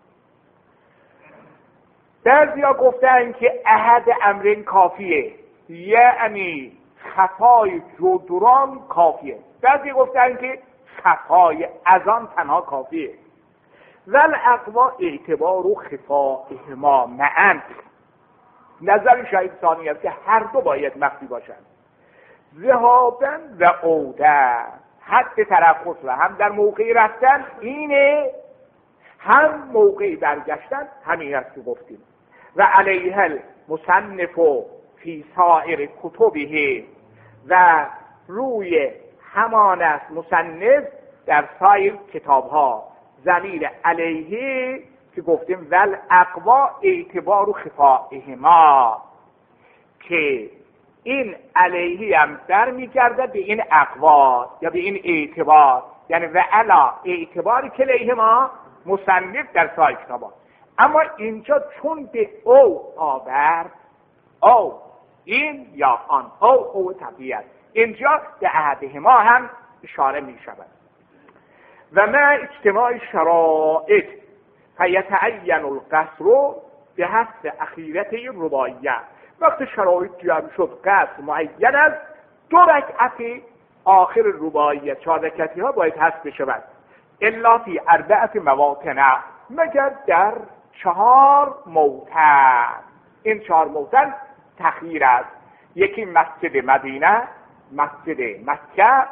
Speaker 1: بعضیا گفتن که احد امرین کافیه، یعنی خفای جدران کافیه. بعضی گفتن که خفای اذان تنها کافیه. ول اقوا اعتبار و خفایهما معا، نظر شاید ثانی است که هر دو باید مخفی باشند. ذهابا و عودا، حد ترخص و هم در موقع رفتن اینه، هم موقعی برگشتن همین است که گفتیم. و علیه المصنف فی سایر کتبه، و روی همان است مصنف در سایر کتاب ها. ضمیر علیه که گفتیم ول اقوا اعتبار و خفائهما، که این علیه هم در میگرده به این اقوا یا به این اعتبار، یعنی و علا اعتباری که لیهما مصنف در سایر کتاب ها. اما اینجا چون به او آورد، او این یا آن، او او طبیعت، اینجا به احدهما هم اشاره می شود. و ما اجتماع شرائط فیتعین القصر به حسب اخیرت رباعیه. وقت شرایط جمع شد قصر معین است، دو رکعت آخر رباعیه چهار رکعتی ها باید حسب بشود. الا فی اربعه مواطن، مگر در چهار موطن. این چهار موطن تخییر است. یکی مسجد مدینه، مسجد مکه،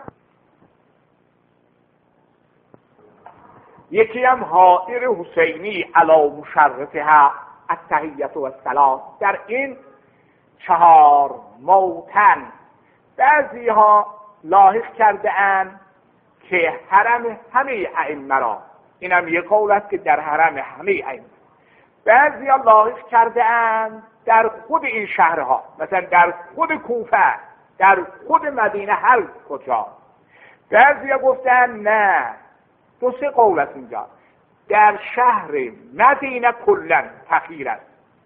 Speaker 1: یکی هم حائر حسینی علی مشرفها التحیة و السلام. در این چهار موطن بعضی ها لاحق کرده اند که حرم همه ائمه را، این هم یک قول است که در حرم همه ائمه، بعضی ها لاحق کرده اند در خود این شهرها، مثلا در خود کوفه، در خود مدینه، هر کجا. بعضی ها گفتن نه، دو سه قول است اینجا، در شهر مدینه کلا تخییر است،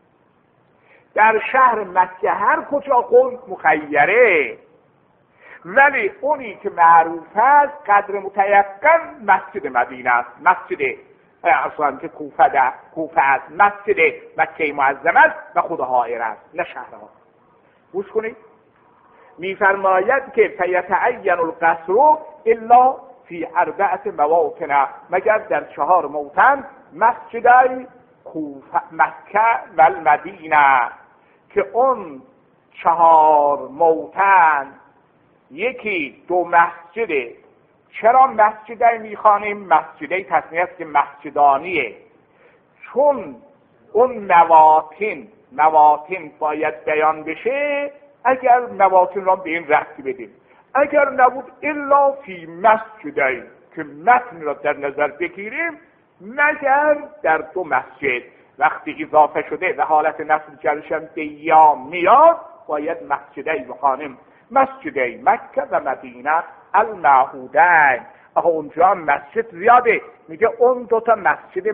Speaker 1: در شهر مکه هر کجا قول مخیره، ولی اونی که معروف است قدر متیقن مسجد مدینه است، مسجد اصلا که کوفه ده کوفه است، مسجد مکه معظم است و خود حائر است، نه شهرها. گوش کنید، میفرماید که فیتعین القصر الا فی اربعه مواطن، مگر در چهار موطن، مسجدای کوفه، مکه و المدینه، که اون چهار موطن یکی دو مسجده. چرا مسجدای میخوانیم؟ مسجدای تصنیه است که مسجدانیه، چون اون مواطن مواطن باید بیان بشه. اگر مواطن را به این ربطی بدیم، اگر نبود الا فی مسجدای، که متن را در نظر بگیریم، مگر در دو مسجد. وقتی اضافه شده و حالت نصب جرشم به یا میاد، باید مسجدای بخوانیم، مسجدای مکه و مدینه المعهودین. آخه اونجا مسجد زیاده، میگه اون دوتا مسجد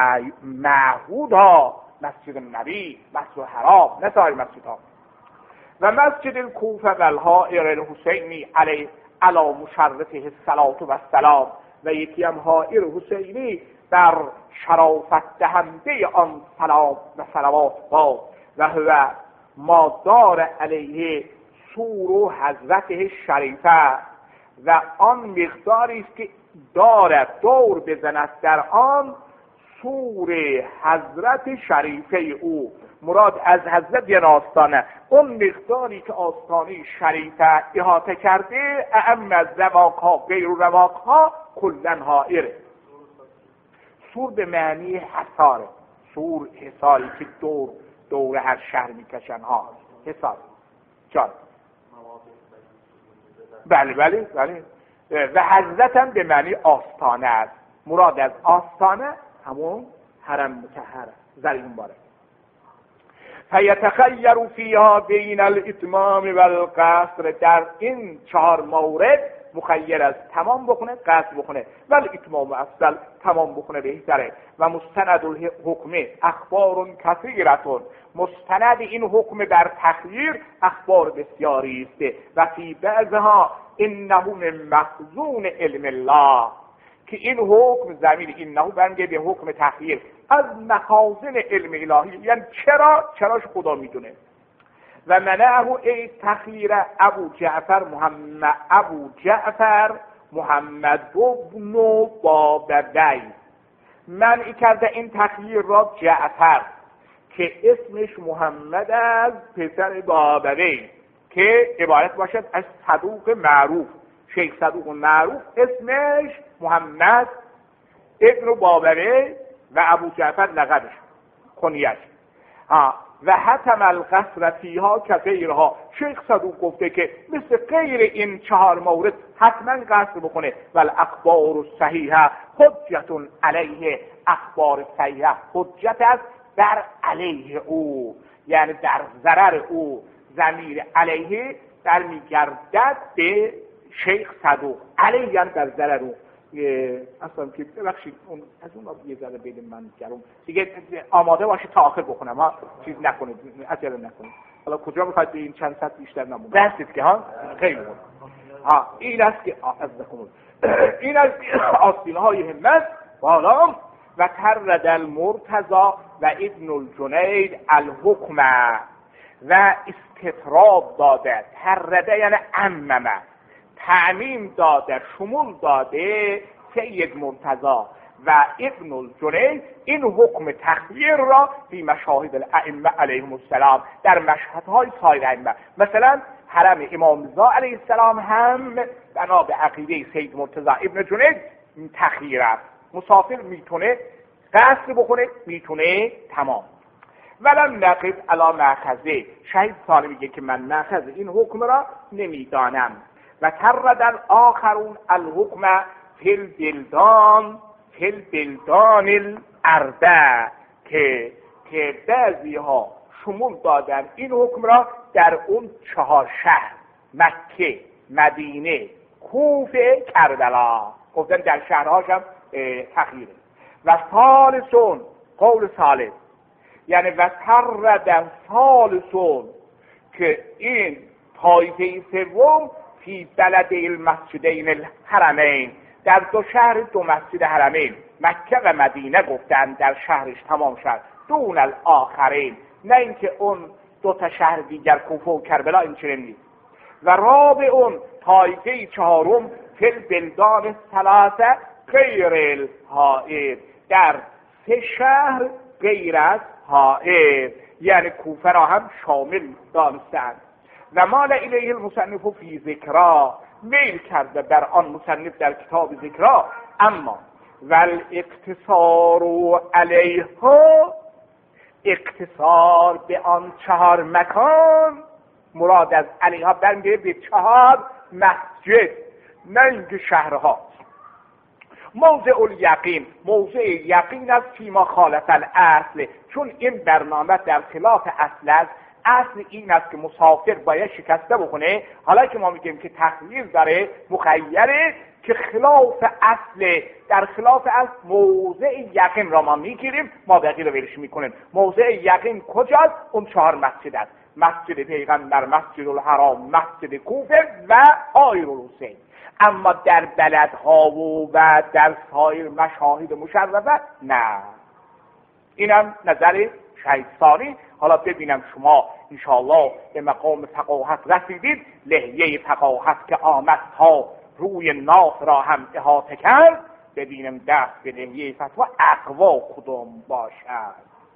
Speaker 1: معهود ها، مسجد نبی، مسجد حرام، نه سایر مسجد ها. و مسجد الکوفه و الحائر الحسینی علی علی مشرفه الصلاة و السلام، و یکی هم حائر حسینی در شرافت دهنده آن سلام و صلوات باد، و هو ما دار علیه سور و حضرته شریفه، و آن مقداری است که دارد دور بزند در آن سور حضرت شریفه او. مراد از حضرت یه آستانه، اون مقداری که آستانه شریفه احاطه کرده، اعم از رواقها غیر رواقها کلن حائره. سور به معنی حصاره، سور حصاری که دور دور هر شهر میکشن ها، حصار جان. بله بله بله. و حضرت هم به معنی آستانه است. مراد از آستانه همون حرم مطهر زرین باره. فیتخیر فیها بین الاتمام و القصر، در این چهار مورد مخیر از تمام بکنه، قصر بکنه، ولی اتمام افضل، تمام بکنه بهتره. و مستند الحکم اخبار کثیرتون، مستند این حکم در تخییر اخبار بسیاری است. و فی بعضها انه من مخزون علم الله، که این حکم زمین اینه برمیگه به حکم تخییر از مخازن علم الهی، یعنی چرا چراش خدا میدونه. و منعه ای تخییر ابو جعفر محمد ابو جعفر محمد بن بابدی، منع کرده این تخییر را جعفر که اسمش محمد از پسر بابدی، که عبارت باشد از صدوق معروف، شیخ صدوق معروف اسمش محمد ابن بابدی، و ابو جعفر لقبش کنیش. ها و حتم القصر فیها که غیرها. شیخ صدوق گفته که مثل غیر این چهار مورد حتما قصر بکنه. و الاخبار الصحیحه حجت علیه. اخبار صحیحه حجت است در علیه او، یعنی در ضرر او. ضمیر علیه در میگردد به شیخ صدوق، علیه هم در ضرر او. اصلا که ببخشید اون از اون یه ذره بین من گرم دیگه آماده باشید تا آخر بخونم ها، چیز نکنید، عجله نکنید. حالا کجا میخواید به این چند سطر بیشتر نمونه دستید که ها خیلی بود. ها این است که از بخونید این است آستینهای همت بالا. و ترد المرتضی و ابن الجنید الحکم و استطراب داده. ترده یعنی عممه، تعمیم داده، شمول داده سید مرتضی و ابن الجنید این حکم تخییر را فی مشاهد الائمه علیهم السلام، در مشهدهای سایر ائمه. مثلا حرم امام رضا علیه السلام هم بنا به عقیده سید مرتضی ابن جنید تخییر است. مسافر میتونه قصر بکنه، میتونه تمام. ولم نقف علی مأخذه. شهید ثانی میگه که من مأخذ این حکم را نمیدانم. و تردن آخرون الحکم فی البلدان فی البلدان الاربع، که که بعضی ها شمول دادن این حکم را در اون چهار شهر، مکه، مدینه، کوفه، کربلا. گفتن در شهرهاش هم تخییره. و ثالثون قول ثالث یعنی و تردن ثالثون که این طایفه سوم فی بلد المسجدین الحرمین، در دو شهر دو مسجد حرمین مکه و مدینه گفتن در شهرش تمام شد، دون الاخرین، نه اینکه اون دو تا شهر دیگر کوفه و کربلا این چنین نیست. و رابعون طایفه چهارم فی البلدان الثلاثه غیر الحائض، در سه شهر غیر از حائض، یعنی کوفه را هم شامل دانستند. و مال الیه المصنف فی ذکرا، میل کرده بر آن مصنف در کتاب ذکرا. اما ول اقتصار علیها، اقتصار به آن چهار مکان، مراد از علیها برمیگرده به چهار مسجد، نه اینکه شهرها. موضع الیقین، موضع یقین است فیما خالف الاصل، چون این برنامه در خلاف اصل است. اصل این است که مسافر باید شکسته بکنه، حالا که ما میگیم که تخییر داره مخیره که خلاف اصل، در خلاف اصل موضع یقین را ما میگیریم، ما بقیه رو ولش میکنیم. موضع یقین کجاست؟ اون چهار مسجد است: مسجد پیغمبر، مسجد الحرام، مسجد کوفه و آیر الحسین. اما در بلدها و در سایر مشاهد مشرفه نه. اینم نظر شهید ثانی. حالا ببینم شما انشاءالله به مقام فقاهت رسیدید، لحیه فقاهت که آمد تا روی ناس را هم احاطه کرد، ببینم دست به لحیه فتوا اقوا کدام باشد.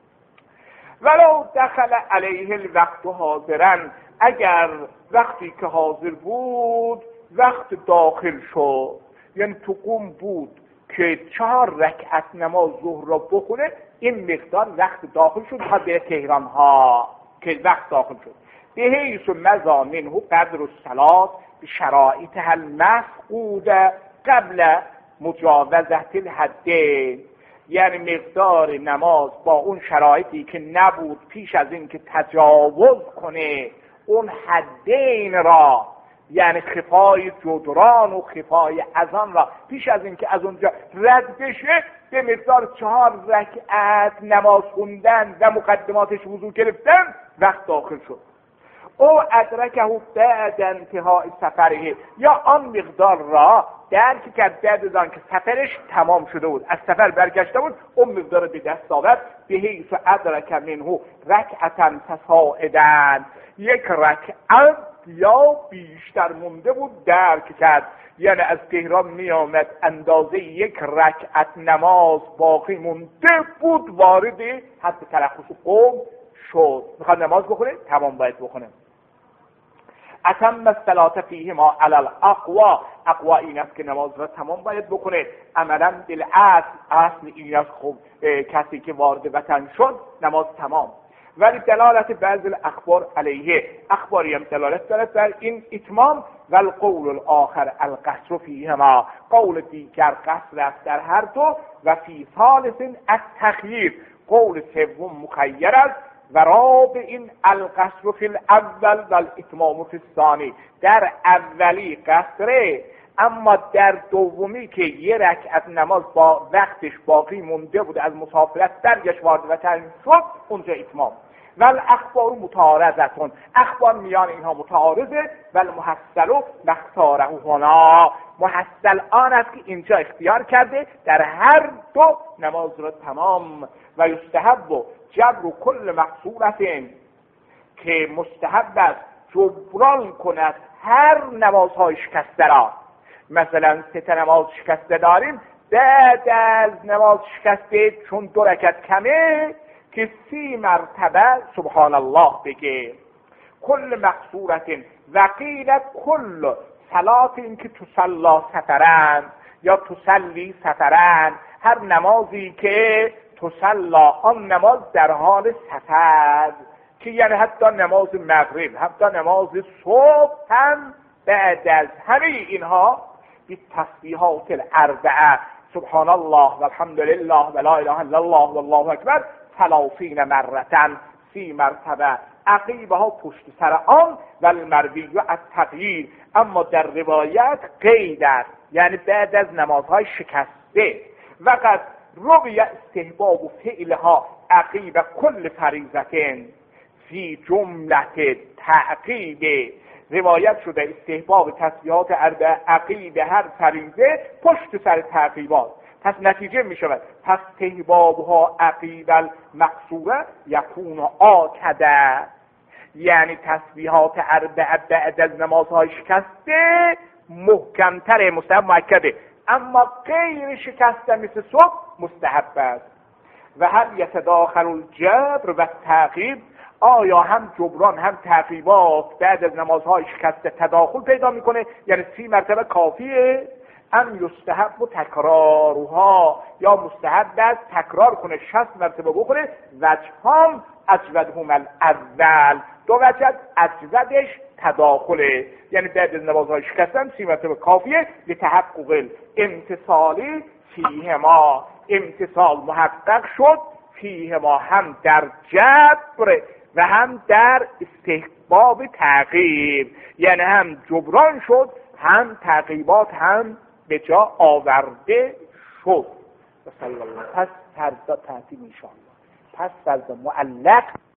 Speaker 1: ولو دخل علیه الوقت حاضرن، اگر وقتی که حاضر بود وقت داخل شد، یعنی تو قم بود که چهار رکعت نماز ظهر را بخونه، این مقدار وقت داخل شد تا به تهران ها که وقت داخل شد. به حیث مضا منه قدر الصلاة بشرائطها المفقوده قبل مجاوزة الحد، یعنی مقدار نماز با اون شرایطی که نبود پیش از این که تجاوز کنه اون حدین را، یعنی خفای جدران و خفای اذان را، پیش از این که از اونجا رد بشه به مقدار چهار رکعت نماز خوندن و مقدماتش وضو گرفتن وقت داخل شد. او ادرکه بعد انتهای سفره، یا آن مقدار را درک کرد بعد از که سفرش تمام شده بود، از سفر برگشته بود، اون مقدار به دست آورد. به حیث ادرک منه رکعتا فصاعدا، یک رکعت یا بیشتر مونده بود درک کرد، یعنی از تهران می آمد اندازه یک رکعت نماز باقی مونده بود، وارد حد تلخص قوم شد، میخواد نماز بخونه تمام باید بخونه. اتم الصلاه فیهما علی الاقوا، اقوا این است که نماز را تمام باید بکنه. عملا بالاصل، اصل این است خب کسی که وارد وطن شد نماز تمام. ولی دلالت بعض الاخبار علیه، اخباری هم دلالت دارد بر این اتمام. و القول الاخر القصر فیهما، قول دیگر قصر است در هر دو. و فی ثالث التخییر، قول سوم مخیر است. و رابع القصر فی الاول و الاتمام فی الثانی، در اولی قصره، اما در دومی که یه رکعت نماز با وقتش باقی مونده بود از مسافرت درگشت وارد وطن شد، اونجا اتمام. و الاخبار متعارضتون، اخبار میان اینها متعارضه. و المحصل مختاره هنا، محصل آن است که اینجا اختیار کرده در هر دو نماز را تمام. و یستحب جبر کل مقصورت، که مستحب است جبران کند هر نمازهای شکسته را. مثلا سه تا نماز شکسته داریم، بعد از نماز شکسته چون دو رکعت کمه که سی مرتبه سبحان الله بگه. کل مقصورت و قیل کل صلات، این که تصلا سفرن یا تسلی سفرن، هر نمازی که تصلا آن نماز در حال سفر، که یعنی حتی نماز مغرب، حتی نماز صبح هم بعد از همه اینها بی تسبیحات الاربعه سبحان الله و الحمد لله و لا اله الا الله و الله اکبر ثلاثین مرتن، سی مرتبه عقیبها پشت سر آن. و المروی و التغییر، اما در روایت قید است، یعنی بعد از نمازهای شکسته. وقت روی استحباب و فعلها عقیب کل فریضتین فی جملت تعقیب، روایت شده استحباب تسبیحات اربع عقیب هر فریضه پشت سر تعقیبات. پس نتیجه می شود پس استحبابها عقیب المقصوره یکون آکده، یعنی تسبیحات اربع بعد از نمازهای شکسته محکمتر، مستحب مؤکده، اما غیر شکسته مثل صبح مستحب است. و هل یتداخل الجبر و تعقیب، آیا هم جبران هم تعقیبات بعد از نمازهای شکسته تداخل پیدا میکنه، یعنی سی مرتبه کافیه؟ ام یستحب و تکرارها، یا مستحب است تکرار کنه، شصت مرتبه بکنه. وجهان اجودهم الاول، دو وجه، اجودش تداخله، یعنی بعد از نمازهای شکسته سی مرتبه کافیه. لتحقق امتصالی فیهما، امتصال محقق شد فیهما، هم در جبر و هم در استحباب تعقیب، یعنی هم جبران شد هم تعقیبات هم به جا آورده شد. پس فرض تعطیل ان شاء الله. پس فرض معلق